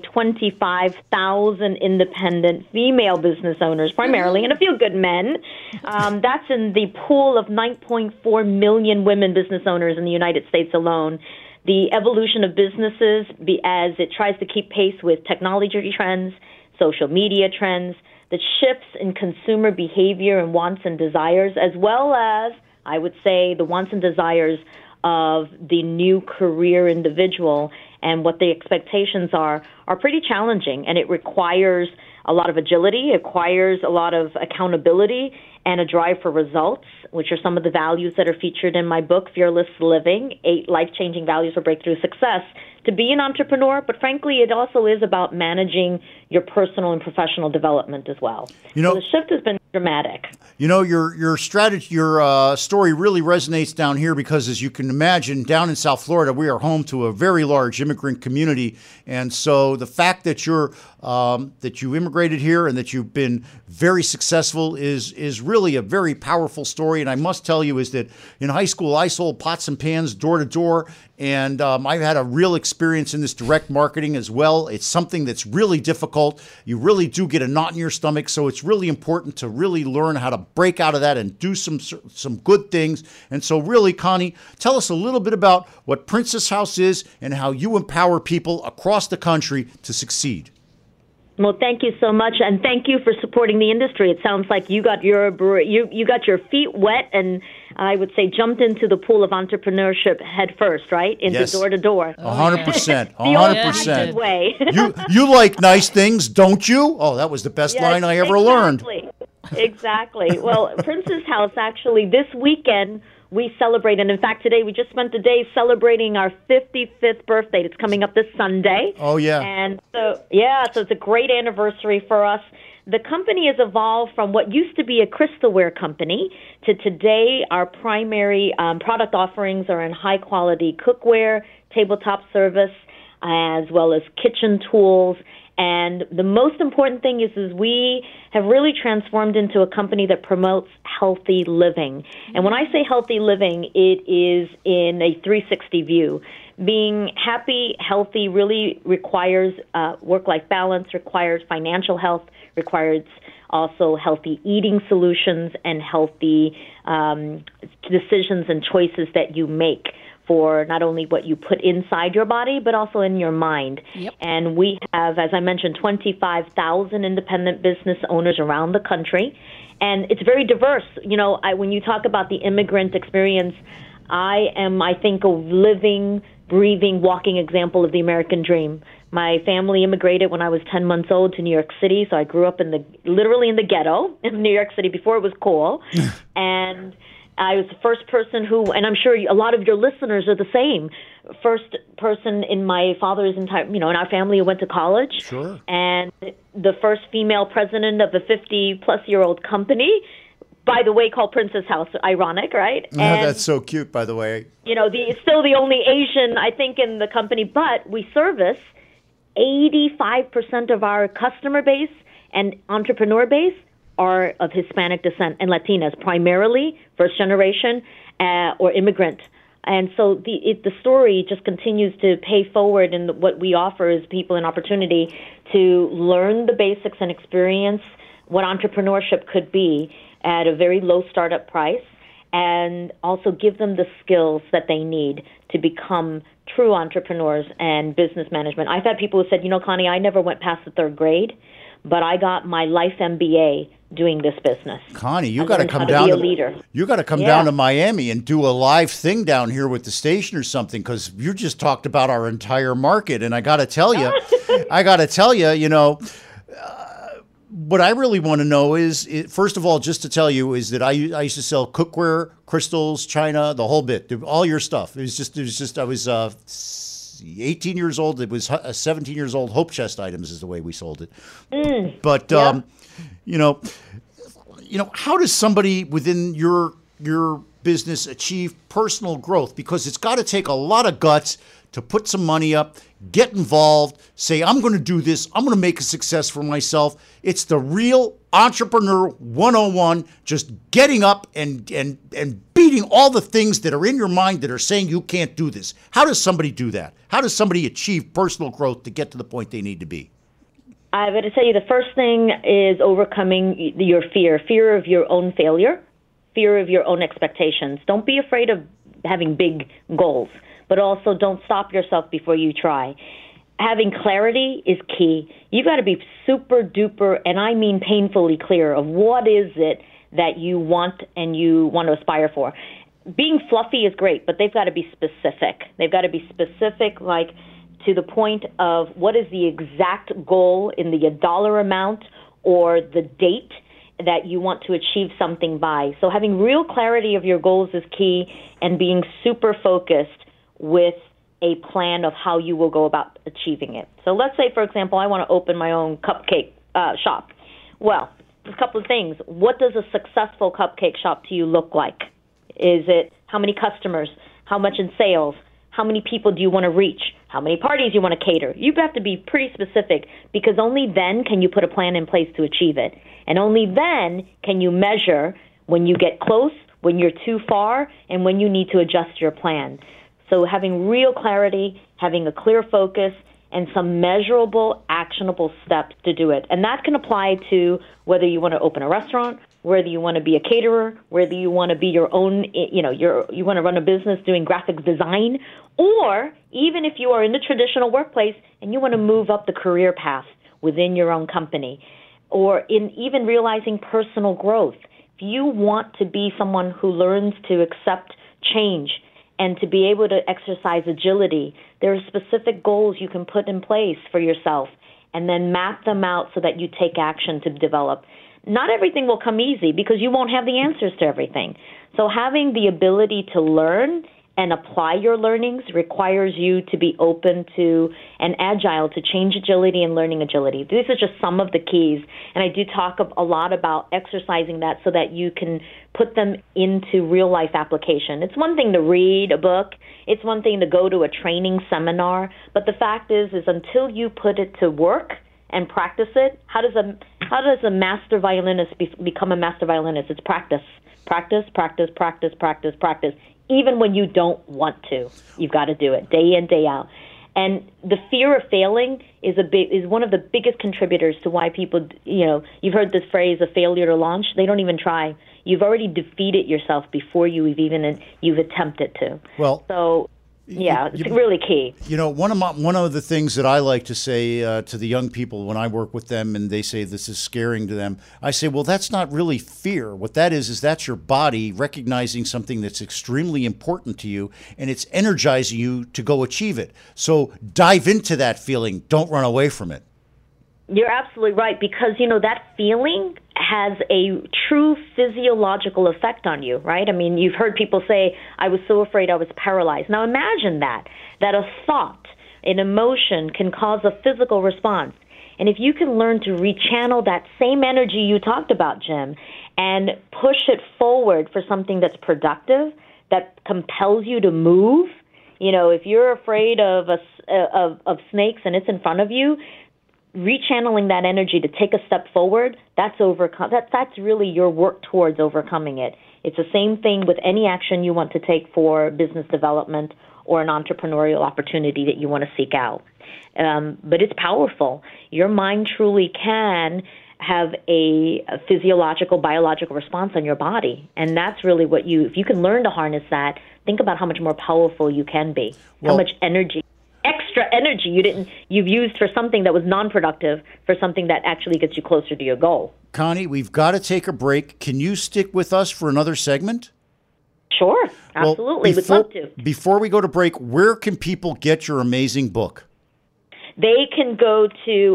25,000 independent female business owners, primarily, and a few good men. That's in the pool of 9.4 million women business owners in the United States alone. The evolution of businesses as it tries to keep pace with technology trends, social media trends, the shifts in consumer behavior and wants and desires, as well as, I would say, the wants and desires of the new career individual and what the expectations are pretty challenging. And it requires a lot of agility, it requires a lot of accountability and a drive for results, which are some of the values that are featured in my book, Fearless Living, 8 Life-Changing Values for Breakthrough Success. To be an entrepreneur, but frankly, it also is about managing your personal and professional development as well. So the shift has been dramatic. You know, your strategy, your story really resonates down here because, as you can imagine, down in South Florida, we are home to a very large immigrant community, and so the fact that that you immigrated here and that you've been very successful is really a very powerful story. And I must tell you is that in high school, I sold pots and pans door to door. And I've had a real experience in this direct marketing as well. It's something that's really difficult. You really do get a knot in your stomach. So it's really important to really learn how to break out of that and do some good things. And so really, Connie, tell us a little bit about what Princess House is and how you empower people across the country to succeed. Well, thank you so much, and thank you for supporting the industry. It sounds like you got your feet wet, and I would say jumped into the pool of entrepreneurship head first, right? Into door to door. 100%. 100%. Way. You like nice things, don't you? Oh, that was the best line I ever learned. Exactly. Well, Princess House, actually, this weekend, we celebrate, and in fact, today we just spent the day celebrating our 55th birthday. It's coming up this Sunday. Oh, yeah. And so it's a great anniversary for us. The company has evolved from what used to be a crystalware company to today our primary product offerings are in high-quality cookware, tabletop service, as well as kitchen tools. And the most important thing is we have really transformed into a company that promotes healthy living. And when I say healthy living, it is in a 360 view. Being happy, healthy really requires work-life balance, requires financial health, requires also healthy eating solutions and healthy decisions and choices that you make for not only what you put inside your body, but also in your mind. Yep. And we have, as I mentioned, 25,000 independent business owners around the country. And it's very diverse. You know, when you talk about the immigrant experience, I am, I think, a living, breathing, walking example of the American dream. My family immigrated when I was 10 months old to New York City, so I grew up literally in the ghetto in New York City before it was cool. And I was the first person and I'm sure a lot of your listeners are the same, first person in my father's entire, in our family who went to college. Sure. And the first female president of a 50-plus-year-old company, by the way, called Princess House. Ironic, right? And, that's so cute, by the way. Still the only Asian, I think, in the company, but we service 85% of our customer base and entrepreneur base are of Hispanic descent and Latinas, primarily first generation or immigrant. And so the story just continues to pay forward, and what we offer is people an opportunity to learn the basics and experience what entrepreneurship could be at a very low startup price, and also give them the skills that they need to become true entrepreneurs and business management. I've had people who said, Connie, I never went past the third grade, but I got my life MBA doing this business. Connie, you got to come down. You got to come down to Miami and do a live thing down here with the station or something, because you just talked about our entire market, and I got to tell you, what I really want to know is, first of all, just to tell you, is that I used to sell cookware, crystals, china, the whole bit, all your stuff. It was just I was 18 years old. It was 17 years old. Hope Chest items is the way we sold it. But how does somebody within your business achieve personal growth? Because it's got to take a lot of guts to put some money up, get involved, say, I'm going to do this, I'm going to make a success for myself. It's the real entrepreneur 101, just getting up and beating all the things that are in your mind that are saying you can't do this. How does somebody do that? How does somebody achieve personal growth to get to the point they need to be? I'm going to tell you the first thing is overcoming your fear of your own failure, fear of your own expectations. Don't be afraid of having big goals, but also don't stop yourself before you try. Having clarity is key. You've got to be super duper, and I mean painfully clear of what is it that you want and you want to aspire for. Being fluffy is great, but they've got to be specific. They've got to be specific, like to the point of what is the exact goal in the dollar amount or the date that you want to achieve something by. So having real clarity of your goals is key, and being super focused with a plan of how you will go about achieving it. So let's say, for example, I want to open my own cupcake shop. Well, there's a couple of things. What does a successful cupcake shop to you look like? Is it how many customers? How much in sales? How many people do you want to reach? how many parties you want to cater. You have to be pretty specific, because only then can you put a plan in place to achieve it. And only then can you measure when you get close, when you're too far, and when you need to adjust your plan. So having real clarity, having a clear focus, and some measurable, actionable steps to do it. And that can apply to whether you want to open a restaurant, whether you want to be a caterer, whether you want to be your own, you want to run a business doing graphic design, or even if you are in the traditional workplace and you want to move up the career path within your own company, or in even realizing personal growth. If you want to be someone who learns to accept change and to be able to exercise agility, there are specific goals you can put in place for yourself and then map them out so that you take action to develop. Not everything will come easy because you won't have the answers to everything. So having the ability to learn and apply your learnings requires you to be open to and agile to change agility and learning agility. These are just some of the keys, and I do talk a lot about exercising that so that you can put them into real-life application. It's one thing to read a book. It's one thing to go to a training seminar, but the fact is until you put it to work and practice it, how does a master violinist become a master violinist? It's practice. Practice, practice, practice, practice, practice. Even when you don't want to, you've got to do it day in, day out. And the fear of failing is one of the biggest contributors to why people, you've heard this phrase, a failure to launch. They don't even try. You've already defeated yourself before you've attempted to. Well, so yeah, it's really key. One of the things that I like to say to the young people when I work with them and they say this is scaring to them, I say, well, that's not really fear. What that is that's your body recognizing something that's extremely important to you, and it's energizing you to go achieve it. So dive into that feeling. Don't run away from it. You're absolutely right, because, that feeling has a true physiological effect on you, right? I mean, you've heard people say, I was so afraid I was paralyzed. Now imagine that a thought, an emotion can cause a physical response. And if you can learn to rechannel that same energy you talked about, Jim, and push it forward for something that's productive, that compels you to move, if you're afraid of snakes and it's in front of you, rechanneling that energy to take a step forward, that's really your work towards overcoming it. It's the same thing with any action you want to take for business development or an entrepreneurial opportunity that you want to seek out. But it's powerful. Your mind truly can have a physiological, biological response on your body. And that's really if you can learn to harness that, think about how much more powerful you can be, how much extra energy you've used for something that was non-productive for something that actually gets you closer to your goal. Connie, we've got to take a break. Can you stick with us for another segment? Sure, absolutely. We'd love to. Before we go to break, where can people get your amazing book? They can go to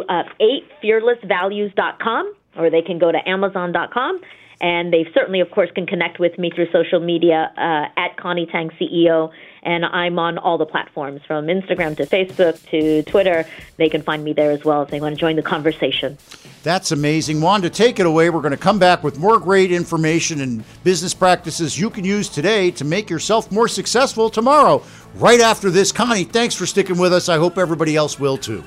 8fearlessvalues.com, or they can go to amazon.com. And they certainly, of course, can connect with me through social media at Connie Tang CEO. And I'm on all the platforms, from Instagram to Facebook to Twitter. They can find me there as well if they want to join the conversation. That's amazing. Wanda, take it away. We're going to come back with more great information and business practices you can use today to make yourself more successful tomorrow. Right after this, Connie, thanks for sticking with us. I hope everybody else will too.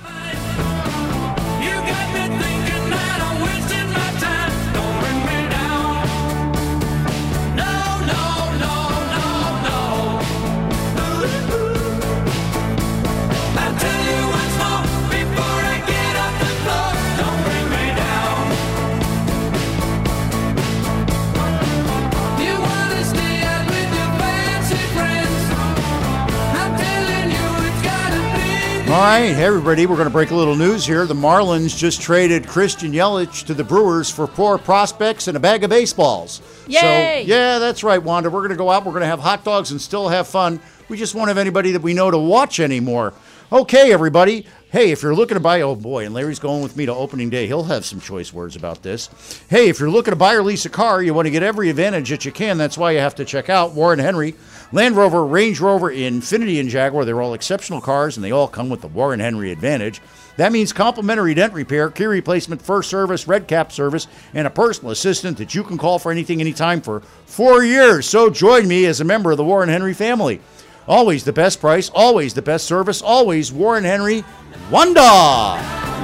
All right, hey everybody, we're going to break a little news here. The Marlins just traded Christian Yelich to the Brewers for 4 prospects and a bag of baseballs. Yay! So, yeah, that's right, Wanda. We're going to go out, we're going to have hot dogs and still have fun. We just won't have anybody that we know to watch anymore. Okay, everybody. Hey, if you're looking to buy, oh boy, and Larry's going with me to opening day. He'll have some choice words about this. Hey, if you're looking to buy or lease a car, you want to get every advantage that you can. That's why you have to check out Warren Henry. Land Rover, Range Rover, Infiniti, and Jaguar, they're all exceptional cars, and they all come with the Warren Henry advantage. That means complimentary dent repair, key replacement, first service, red cap service, and a personal assistant that you can call for anything, anytime for 4 years. So join me as a member of the Warren Henry family. Always the best price, always the best service, always Warren Henry, Wanda.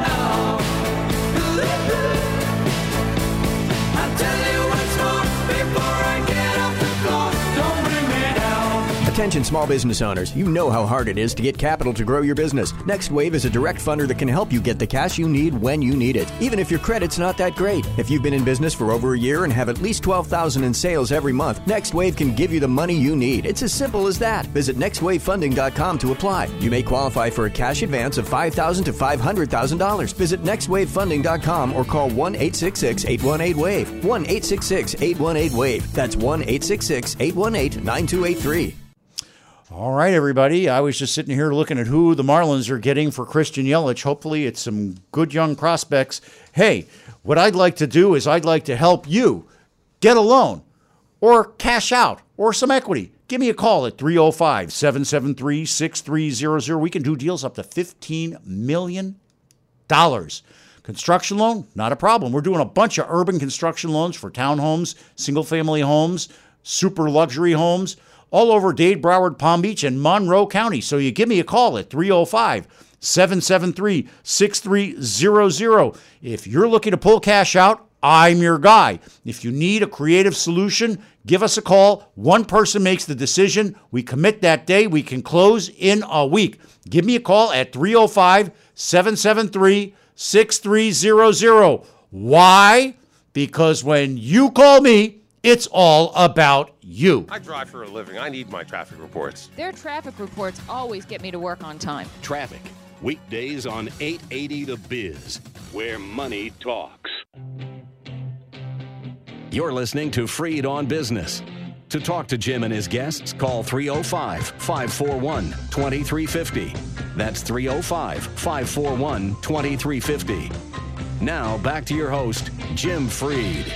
Attention small business owners, you know how hard it is to get capital to grow your business. NextWave is a direct funder that can help you get the cash you need when you need it, even if your credit's not that great. If you've been in business for over a year and have at least $12,000 in sales every month, NextWave can give you the money you need. It's as simple as that. Visit nextwavefunding.com to apply. You may qualify for a cash advance of $5,000 to $500,000. Visit nextwavefunding.com or call 1-866-818-WAVE. 1-866-818-WAVE. That's 1-866-818-9283. All right, everybody. I was just sitting here looking at who the Marlins are getting for Christian Yelich. Hopefully it's some good young prospects. Hey, what I'd like to do is I'd like to help you get a loan or cash out or some equity. Give me a call at 305-773-6300. We can do deals up to $15 million. Construction loan, not a problem. We're doing a bunch of urban construction loans for townhomes, single-family homes, super luxury homes, all over Dade, Broward, Palm Beach, and Monroe County. So you give me a call at 305-773-6300. If you're looking to pull cash out, I'm your guy. If you need a creative solution, give us a call. One person makes the decision. We commit that day. We can close in a week. Give me a call at 305-773-6300. Why? Because when you call me, it's all about you. I drive for a living. I need my traffic reports. Their traffic reports always get me to work on time. Traffic, weekdays on 880 The Biz, where money talks. You're listening to Freed on Business. To talk to Jim and his guests, call 305-541-2350. That's 305-541-2350. Now, back to your host, Jim Freed.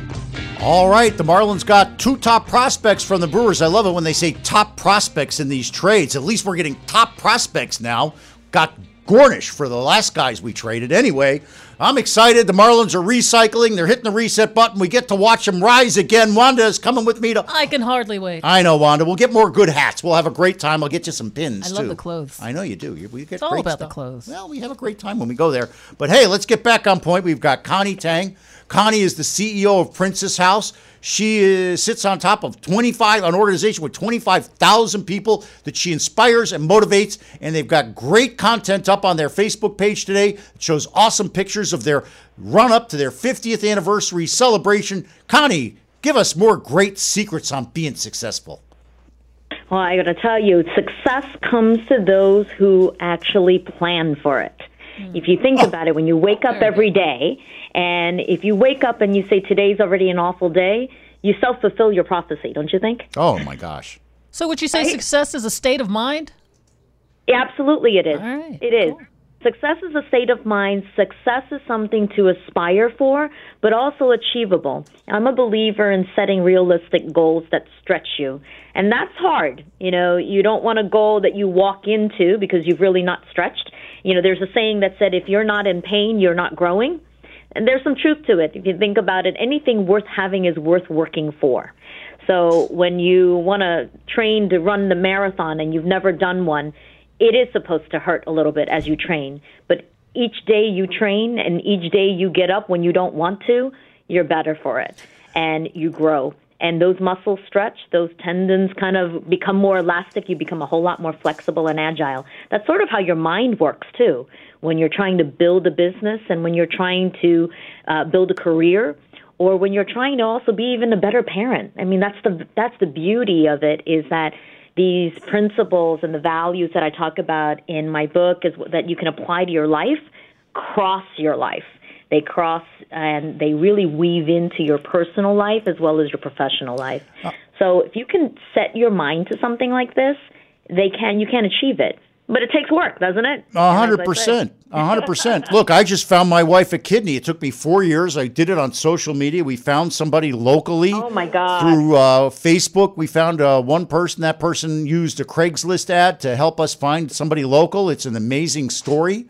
All right, the Marlins got two top prospects from the Brewers. I love it when they say top prospects in these trades. At least we're getting top prospects now. Got Gornish for the last guys we traded. Anyway, I'm excited. The Marlins are recycling. They're hitting the reset button. We get to watch them rise again. Wanda is coming with me to... I can hardly wait. I know, Wanda. We'll get more good hats. We'll have a great time. I'll get you some pins, too. I love the clothes. I know you do. We get it's all great about stuff. the clothes. Well, we have a great time when we go there. But hey, let's get back on point. We've got Connie Tang. Connie is the CEO of Princess House. She sits on top of an organization with 25,000 people that she inspires and motivates, and they've got great content up on their Facebook page today. It shows awesome pictures of their run-up to their 50th anniversary celebration. Connie, give us more great secrets on being successful. Well, I got to tell you, success comes to those who actually plan for it. If you think about it, when you wake up every day, and if you wake up and you say, today's already an awful day, you self-fulfill your prophecy, don't you think? Oh, my gosh. So would you say success is a state of mind? Yeah, absolutely it is. All right, it is. Success is a state of mind. Success is something to aspire for, but also achievable. I'm a believer in setting realistic goals that stretch you. And that's hard. You know, you don't want a goal that you walk into because you've really not stretched. You know, there's a saying that said, if you're not in pain, you're not growing. And there's some truth to it. If you think about it, anything worth having is worth working for. So when you want to train to run the marathon and you've never done one, it is supposed to hurt a little bit as you train. But each day you train and each day you get up when you don't want to, you're better for it. And you grow. And those muscles stretch, those tendons kind of become more elastic. You become a whole lot more flexible and agile. That's sort of how your mind works, too, when you're trying to build a business and when you're trying to build a career, or when you're trying to also be even a better parent. I mean, that's the beauty of it, is that these principles and the values that I talk about in my book is that you can apply to your life, cross your life. They cross and they really weave into your personal life as well as your professional life. So if you can set your mind to something like this, you can achieve it. But it takes work, doesn't it? 100%. 100%. Look, I just found my wife a kidney. It took me 4 years. I did it on social media. We found somebody locally. Oh, my God. Through Facebook. We found one person. That person used a Craigslist ad to help us find somebody local. It's an amazing story.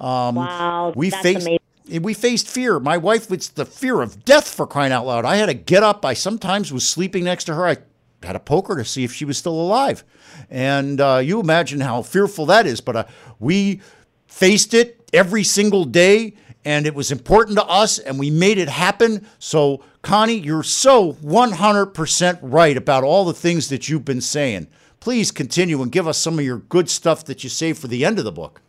Wow, that's amazing. We faced fear. My wife, it's the fear of death, for crying out loud. I had to get up. I sometimes was sleeping next to her. I had to poke her to see if she was still alive. And you imagine how fearful that is. But we faced it every single day, and it was important to us, and we made it happen. So, Connie, you're so 100% right about all the things that you've been saying. Please continue and give us some of your good stuff that you say for the end of the book.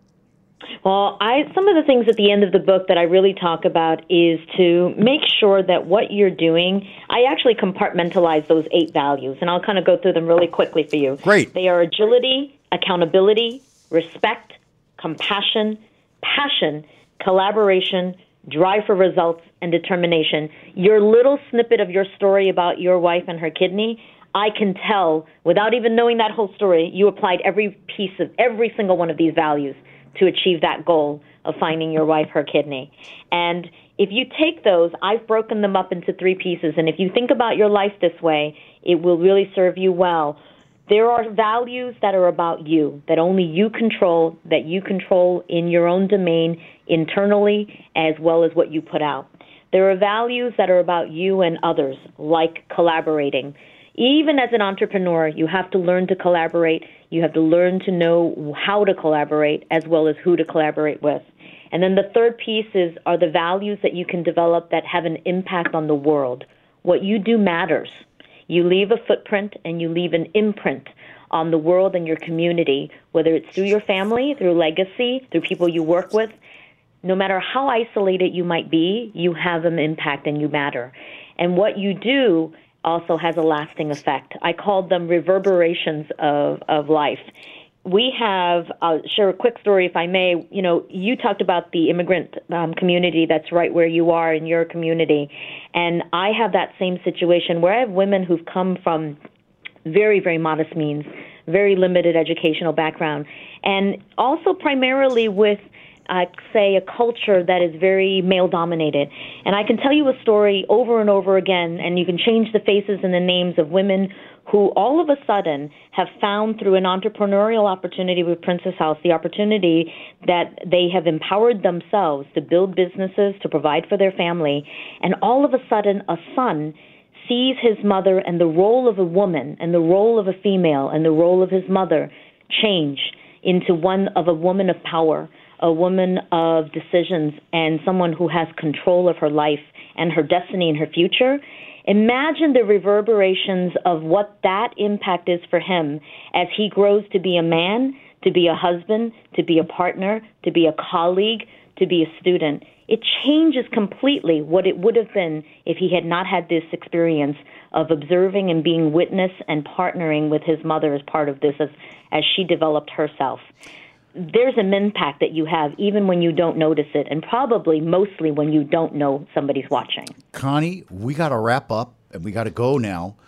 Well, some of the things at the end of the book that I really talk about is to make sure that what you're doing, I actually compartmentalize those 8 values, and I'll kind of go through them really quickly for you. Great. They are agility, accountability, respect, compassion, passion, collaboration, drive for results, and determination. Your little snippet of your story about your wife and her kidney, I can tell, without even knowing that whole story, you applied every piece of every single one of these values to achieve that goal of finding your wife her kidney. And if you take those, I've broken them up into 3 pieces, and if you think about your life this way, it will really serve you well. There are values that are about you, that only you control, that you control in your own domain internally as well as what you put out. There are values that are about you and others, like collaborating. Even as an entrepreneur, you have to learn to collaborate. You have to learn to know how to collaborate as well as who to collaborate with. And then the third piece are the values that you can develop that have an impact on the world. What you do matters. You leave a footprint and you leave an imprint on the world and your community, whether it's through your family, through legacy, through people you work with. No matter how isolated you might be, you have an impact and you matter. And what you do also has a lasting effect. I called them reverberations of life. We have, I'll share a quick story if I may. You know, you talked about the immigrant community that's right where you are in your community. And I have that same situation where I have women who've come from very, very modest means, very limited educational background, and also primarily with say, a culture that is very male-dominated. And I can tell you a story over and over again, and you can change the faces and the names of women who all of a sudden have found through an entrepreneurial opportunity with Princess House the opportunity that they have empowered themselves to build businesses, to provide for their family, and all of a sudden a son sees his mother and the role of a woman and the role of a female and the role of his mother change into one of a woman of power, a woman of decisions, and someone who has control of her life and her destiny and her future. Imagine the reverberations of what that impact is for him as he grows to be a man, to be a husband, to be a partner, to be a colleague, to be a student. It changes completely what it would have been if he had not had this experience of observing and being witness and partnering with his mother as part of this as she developed herself. There's an impact that you have even when you don't notice it, and probably mostly when you don't know somebody's watching. Connie, we got to wrap up, and we got to go now.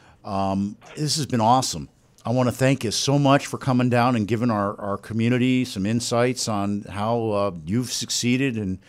This has been awesome. I want to thank you so much for coming down and giving our community some insights on how you've succeeded in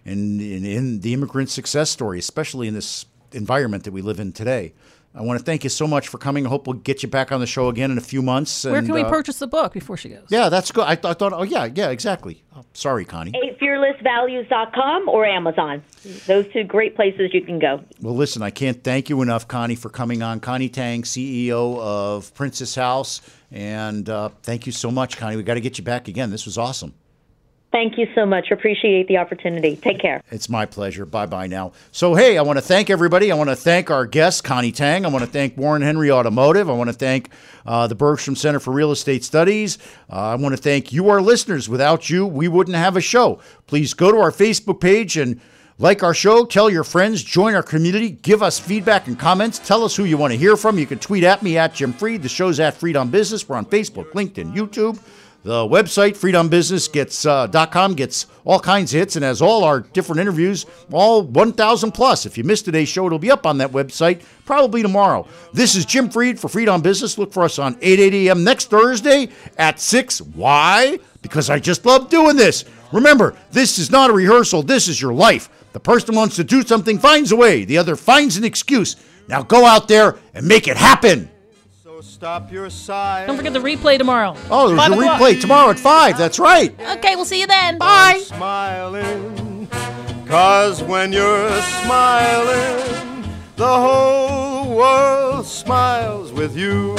the immigrant success story, especially in this environment that we live in today. I want to thank you so much for coming. I hope we'll get you back on the show again in a few months. Where can we purchase the book before she goes? Yeah, that's good. I thought, oh, yeah, exactly. Oh, sorry, Connie. fearlessvalues.com or Amazon. Those 2 great places you can go. Well, listen, I can't thank you enough, Connie, for coming on. Connie Tang, CEO of Princess House. And thank you so much, Connie. We got to get you back again. This was awesome. Thank you so much. Appreciate the opportunity. Take care. It's my pleasure. Bye-bye now. So, hey, I want to thank everybody. I want to thank our guest, Connie Tang. I want to thank Warren Henry Automotive. I want to thank the Bergstrom Center for Real Estate Studies. I want to thank you, our listeners. Without you, we wouldn't have a show. Please go to our Facebook page and like our show. Tell your friends. Join our community. Give us feedback and comments. Tell us who you want to hear from. You can tweet at me, at Jim Fried. The show's at Fried on Business. We're on Facebook, LinkedIn, YouTube. The website, freedombusiness.com, gets all kinds of hits and has all our different interviews, all 1,000 plus. If you missed today's show, it'll be up on that website probably tomorrow. This is Jim Fried for Fried on Business. Look for us on 8 a.m. next Thursday at 6. Why? Because I just love doing this. Remember, this is not a rehearsal. This is your life. The person who wants to do something finds a way. The other finds an excuse. Now go out there and make it happen. Stop your sighing. Don't forget the replay tomorrow. Oh, there's a replay tomorrow at 5. That's right. Okay, we'll see you then. Bye. Smiling, 'cause when you're smiling, the whole world world smiles with you.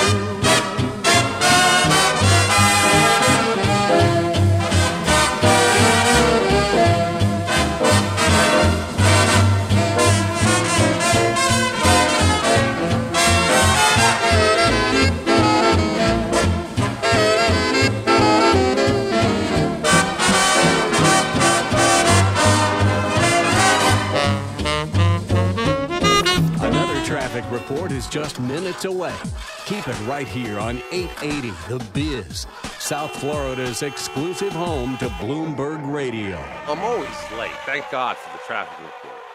Traffic report is just minutes away. Keep it right here on 880 The Biz, South Florida's exclusive home to Bloomberg Radio. I'm always late. Thank God for the traffic report.